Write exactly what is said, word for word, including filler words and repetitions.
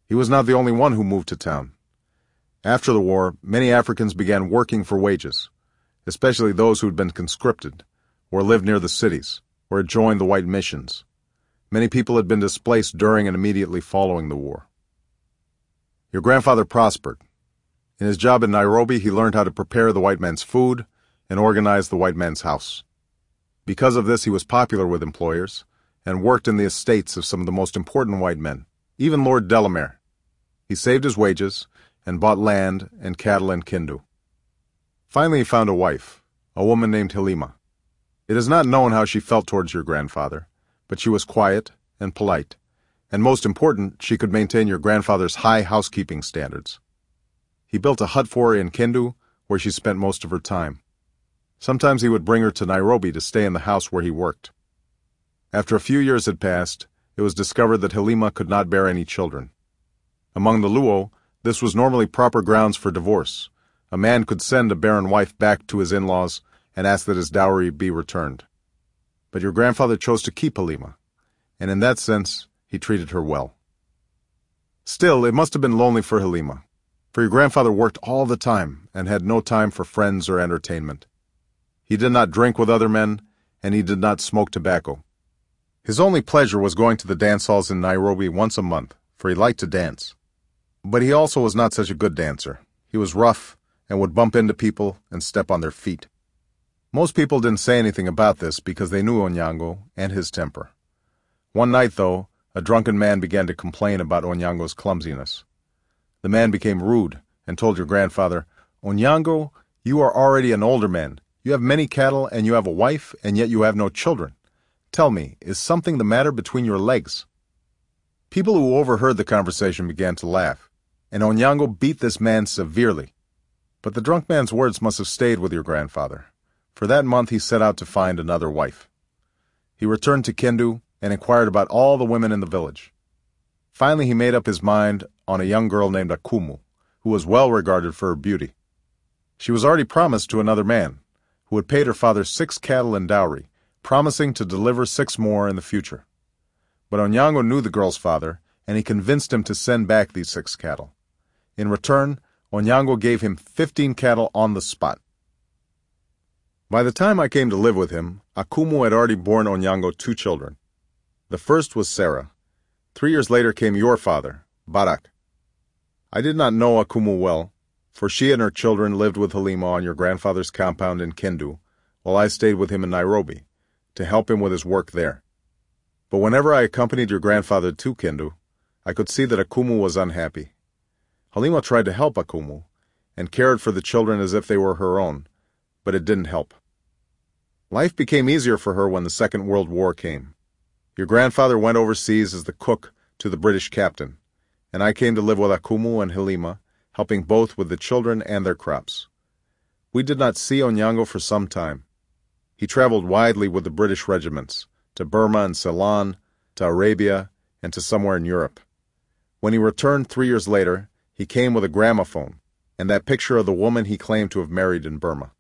He was not the only one who moved to town. After the war, many Africans began working for wages, especially those who had been conscripted, or lived near the cities, or had joined the white missions. Many people had been displaced during and immediately following the war. Your grandfather prospered. In his job in Nairobi, he learned how to prepare the white man's food and organize the white man's house. Because of this, he was popular with employers and worked in the estates of some of the most important white men, even Lord Delamere. He saved his wages and bought land and cattle in Kindu. Finally, he found a wife, a woman named Halima. It is not known how she felt towards your grandfather, but she was quiet and polite, and most important, she could maintain your grandfather's high housekeeping standards. He built a hut for her in Kindu, where she spent most of her time. Sometimes he would bring her to Nairobi to stay in the house where he worked. After a few years had passed, it was discovered that Halima could not bear any children. Among the Luo, this was normally proper grounds for divorce. A man could send a barren wife back to his in-laws and ask that his dowry be returned. But your grandfather chose to keep Halima, and in that sense, he treated her well. Still, it must have been lonely for Halima, for your grandfather worked all the time and had no time for friends or entertainment. He did not drink with other men, and he did not smoke tobacco. His only pleasure was going to the dance halls in Nairobi once a month, for he liked to dance. But he also was not such a good dancer. He was rough and would bump into people and step on their feet. Most people didn't say anything about this because they knew Onyango and his temper. One night, though, a drunken man began to complain about Onyango's clumsiness. The man became rude and told your grandfather, "Onyango, you are already an older man. You have many cattle and you have a wife, and yet you have no children. Tell me, is something the matter between your legs?" People who overheard the conversation began to laugh, and Onyango beat this man severely. But the drunk man's words must have stayed with your grandfather. For that month he set out to find another wife. He returned to Kindu and inquired about all the women in the village. Finally he made up his mind on a young girl named Akumu, who was well regarded for her beauty. She was already promised to another man, who had paid her father six cattle in dowry, promising to deliver six more in the future. But Onyango knew the girl's father, and he convinced him to send back these six cattle. In return, Onyango gave him fifteen cattle on the spot. By the time I came to live with him, Akumu had already borne Onyango two children. The first was Sarah. Three years later came your father, Barak. I did not know Akumu well, for she and her children lived with Halima on your grandfather's compound in Kindu, while I stayed with him in Nairobi, to help him with his work there. But whenever I accompanied your grandfather to Kindu, I could see that Akumu was unhappy. Halima tried to help Akumu, and cared for the children as if they were her own, but it didn't help. Life became easier for her when the Second World War came. Your grandfather went overseas as the cook to the British captain, and I came to live with Akumu and Halima, helping both with the children and their crops. We did not see Onyango for some time. He traveled widely with the British regiments, to Burma and Ceylon, to Arabia, and to somewhere in Europe. When he returned three years later, he came with a gramophone, and that picture of the woman he claimed to have married in Burma.